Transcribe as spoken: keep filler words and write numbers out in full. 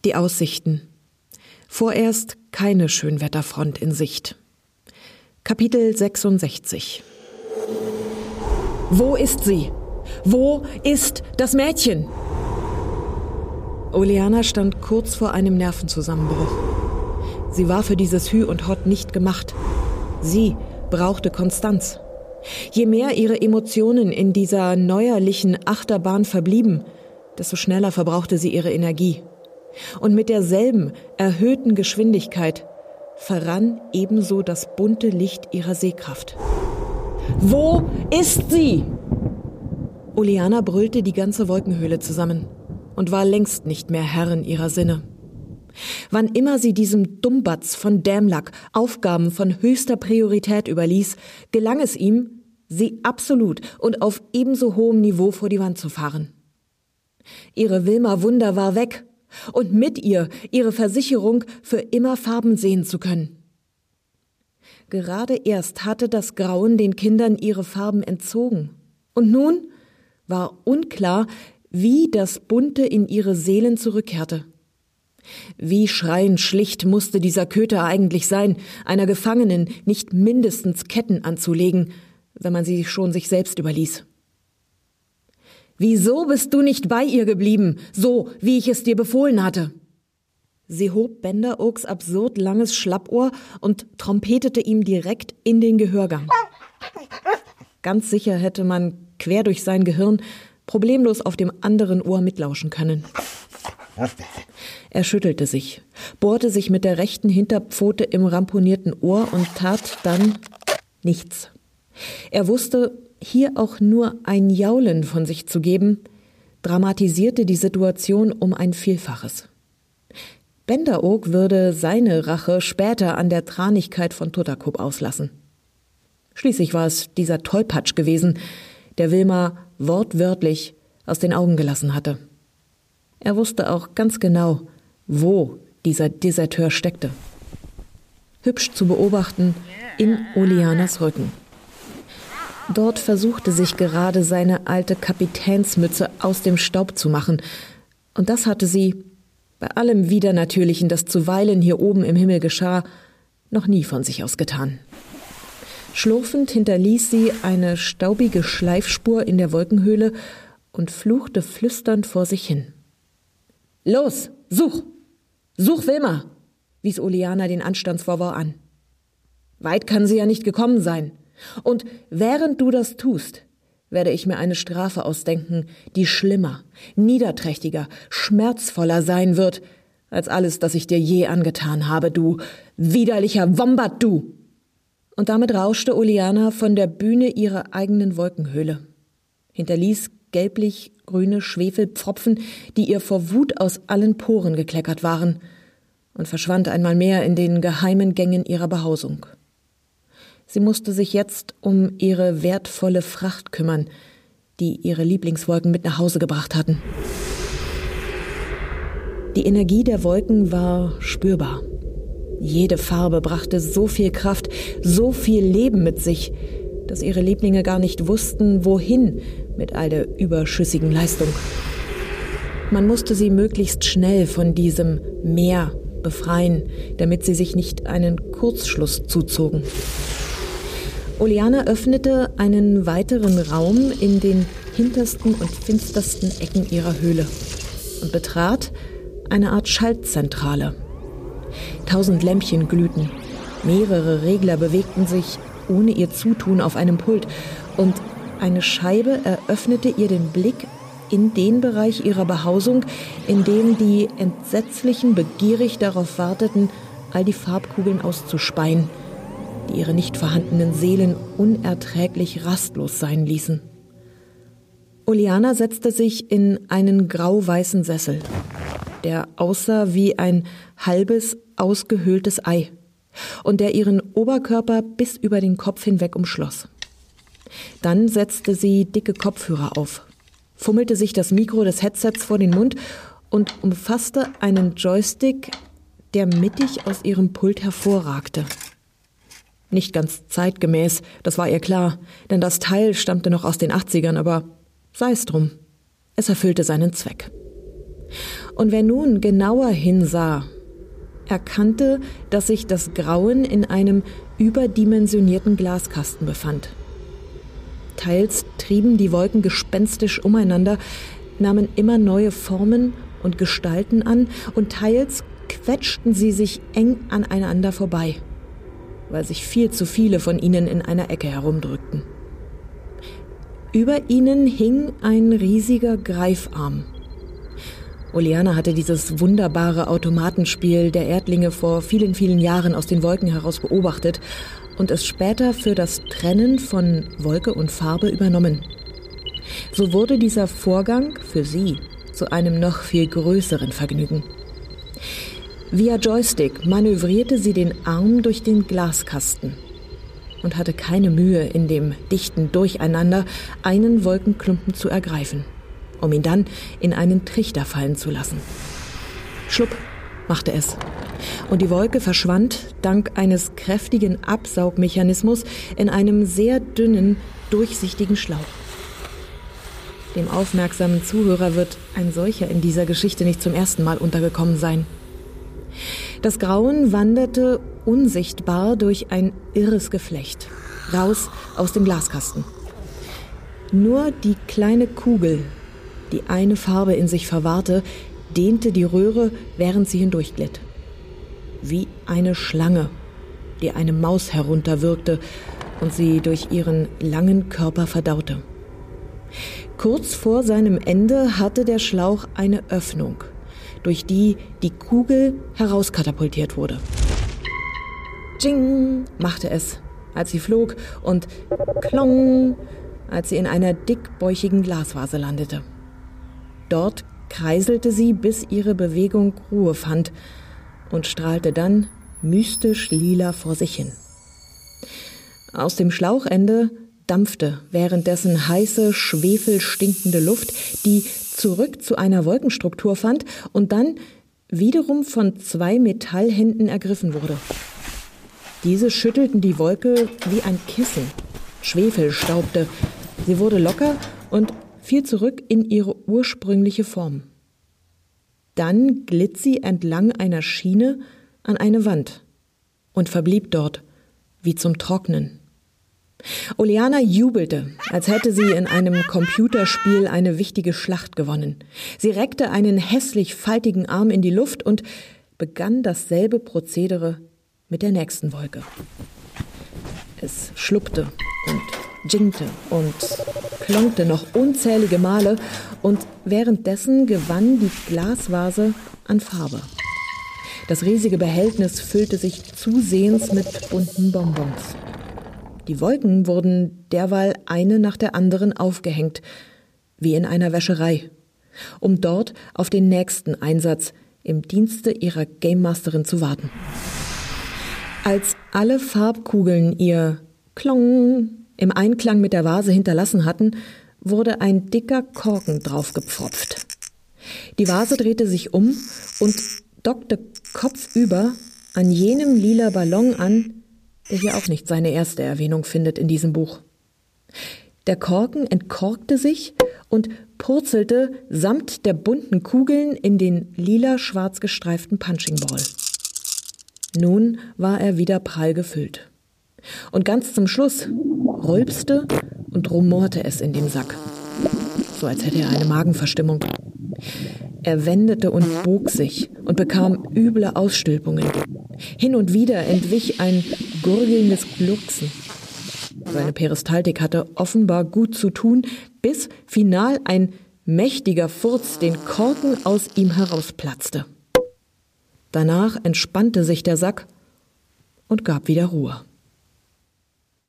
Die Aussichten. Vorerst keine Schönwetterfront in Sicht. Kapitel sechsundsechzig. Wo ist sie? Wo ist das Mädchen? Oleana stand kurz vor einem Nervenzusammenbruch. Sie war für dieses Hü und Hott nicht gemacht. Sie brauchte Konstanz. Je mehr ihre Emotionen in dieser neuerlichen Achterbahn verblieben, desto schneller verbrauchte sie ihre Energie. Und mit derselben erhöhten Geschwindigkeit verrann ebenso das bunte Licht ihrer Sehkraft. Wo ist sie? Oleana brüllte die ganze Wolkenhöhle zusammen und war längst nicht mehr Herrin ihrer Sinne. Wann immer sie diesem Dummbatz von Dämlack Aufgaben von höchster Priorität überließ, gelang es ihm, sie absolut und auf ebenso hohem Niveau vor die Wand zu fahren. Ihre Wilma Wunder war weg und mit ihr ihre Versicherung, für immer Farben sehen zu können. Gerade erst hatte das Grauen den Kindern ihre Farben entzogen. Und nun war unklar, wie das Bunte in ihre Seelen zurückkehrte. Wie schreiend schlicht musste dieser Köter eigentlich sein, einer Gefangenen nicht mindestens Ketten anzulegen, wenn man sie schon sich selbst überließ. »Wieso bist du nicht bei ihr geblieben, so wie ich es dir befohlen hatte?« Sie hob Benderogs absurd langes Schlappohr und trompetete ihm direkt in den Gehörgang. Ganz sicher hätte man quer durch sein Gehirn problemlos auf dem anderen Ohr mitlauschen können. Er schüttelte sich, bohrte sich mit der rechten Hinterpfote im ramponierten Ohr und tat dann nichts. Er wusste, hier auch nur ein Jaulen von sich zu geben, dramatisierte die Situation um ein Vielfaches. Benderog würde seine Rache später an der Tranigkeit von Tutterkup auslassen. Schließlich war es dieser Tollpatsch gewesen, der Wilma wortwörtlich aus den Augen gelassen hatte. Er wusste auch ganz genau, wo dieser Deserteur steckte. Hübsch zu beobachten in Oleanas Rücken. Dort versuchte sich gerade seine alte Kapitänsmütze aus dem Staub zu machen. Und das hatte sie, bei allem Widernatürlichen, das zuweilen hier oben im Himmel geschah, noch nie von sich aus getan. Schlurfend hinterließ sie eine staubige Schleifspur in der Wolkenhöhle und fluchte flüsternd vor sich hin. »Los, such! Such Wilma!« wies Oleana den Anstandsvorwurf an. »Weit kann sie ja nicht gekommen sein. Und während du das tust, werde ich mir eine Strafe ausdenken, die schlimmer, niederträchtiger, schmerzvoller sein wird, als alles, das ich dir je angetan habe, du widerlicher Wombat, du!« Und damit rauschte Oleana von der Bühne ihrer eigenen Wolkenhöhle, hinterließ gelblich-grüne Schwefelpfropfen, die ihr vor Wut aus allen Poren gekleckert waren, und verschwand einmal mehr in den geheimen Gängen ihrer Behausung. Sie musste sich jetzt um ihre wertvolle Fracht kümmern, die ihre Lieblingswolken mit nach Hause gebracht hatten. Die Energie der Wolken war spürbar. Jede Farbe brachte so viel Kraft, so viel Leben mit sich, dass ihre Lieblinge gar nicht wussten, wohin mit all der überschüssigen Leistung. Man musste sie möglichst schnell von diesem Meer befreien, damit sie sich nicht einen Kurzschluss zuzogen. Oleana öffnete einen weiteren Raum in den hintersten und finstersten Ecken ihrer Höhle und betrat eine Art Schaltzentrale. Tausend Lämpchen glühten, mehrere Regler bewegten sich ohne ihr Zutun auf einem Pult und eine Scheibe eröffnete ihr den Blick in den Bereich ihrer Behausung, in dem die Entsetzlichen begierig darauf warteten, all die Farbkugeln auszuspeien, die ihre nicht vorhandenen Seelen unerträglich rastlos sein ließen. Oleana setzte sich in einen grau-weißen Sessel, der aussah wie ein halbes, ausgehöhltes Ei und der ihren Oberkörper bis über den Kopf hinweg umschloss. Dann setzte sie dicke Kopfhörer auf, fummelte sich das Mikro des Headsets vor den Mund und umfasste einen Joystick, der mittig aus ihrem Pult hervorragte. Nicht ganz zeitgemäß, das war ihr klar, denn das Teil stammte noch aus den achtzigern, aber sei es drum. Es erfüllte seinen Zweck. Und wer nun genauer hinsah, erkannte, dass sich das Grauen in einem überdimensionierten Glaskasten befand. Teils trieben die Wolken gespenstisch umeinander, nahmen immer neue Formen und Gestalten an und teils quetschten sie sich eng aneinander vorbei, weil sich viel zu viele von ihnen in einer Ecke herumdrückten. Über ihnen hing ein riesiger Greifarm. Oleana hatte dieses wunderbare Automatenspiel der Erdlinge vor vielen, vielen Jahren aus den Wolken heraus beobachtet und es später für das Trennen von Wolke und Farbe übernommen. So wurde dieser Vorgang für sie zu einem noch viel größeren Vergnügen. Via Joystick manövrierte sie den Arm durch den Glaskasten und hatte keine Mühe, in dem dichten Durcheinander einen Wolkenklumpen zu ergreifen, um ihn dann in einen Trichter fallen zu lassen. Schlupp machte es, und die Wolke verschwand dank eines kräftigen Absaugmechanismus in einem sehr dünnen, durchsichtigen Schlauch. Dem aufmerksamen Zuhörer wird ein solcher in dieser Geschichte nicht zum ersten Mal untergekommen sein. Das Grauen wanderte unsichtbar durch ein irres Geflecht, raus aus dem Glaskasten. Nur die kleine Kugel, die eine Farbe in sich verwahrte, dehnte die Röhre, während sie hindurchglitt. Wie eine Schlange, die eine Maus herunterwürgte und sie durch ihren langen Körper verdaute. Kurz vor seinem Ende hatte der Schlauch eine Öffnung, durch die die Kugel herauskatapultiert wurde. Tsching machte es, als sie flog, und klong, als sie in einer dickbäuchigen Glasvase landete. Dort kreiselte sie, bis ihre Bewegung Ruhe fand und strahlte dann mystisch lila vor sich hin. Aus dem Schlauchende dampfte währenddessen heiße, schwefelstinkende Luft, die zurück zu einer Wolkenstruktur fand und dann wiederum von zwei Metallhänden ergriffen wurde. Diese schüttelten die Wolke wie ein Kissen. Schwefel staubte. Sie wurde locker und fiel zurück in ihre ursprüngliche Form. Dann glitt sie entlang einer Schiene an eine Wand und verblieb dort, wie zum Trocknen. Oleana jubelte, als hätte sie in einem Computerspiel eine wichtige Schlacht gewonnen. Sie reckte einen hässlich faltigen Arm in die Luft und begann dasselbe Prozedere mit der nächsten Wolke. Es schluppte und jingte und klonkte noch unzählige Male und währenddessen gewann die Glasvase an Farbe. Das riesige Behältnis füllte sich zusehends mit bunten Bonbons. Die Wolken wurden derweil eine nach der anderen aufgehängt, wie in einer Wäscherei, um dort auf den nächsten Einsatz im Dienste ihrer Game Masterin zu warten. Als alle Farbkugeln ihr Klong im Einklang mit der Vase hinterlassen hatten, wurde ein dicker Korken draufgepfropft. Die Vase drehte sich um und dockte kopfüber an jenem lila Ballon an, der hier auch nicht seine erste Erwähnung findet in diesem Buch. Der Korken entkorkte sich und purzelte samt der bunten Kugeln in den lila-schwarz gestreiften Punching Ball. Nun war er wieder prall gefüllt. Und ganz zum Schluss rülpste und rumorte es in dem Sack, so als hätte er eine Magenverstimmung. Er wendete und bog sich und bekam üble Ausstülpungen. Hin und wieder entwich ein gurgelndes Glucksen. Seine Peristaltik hatte offenbar gut zu tun, bis final ein mächtiger Furz den Korken aus ihm herausplatzte. Danach entspannte sich der Sack und gab wieder Ruhe.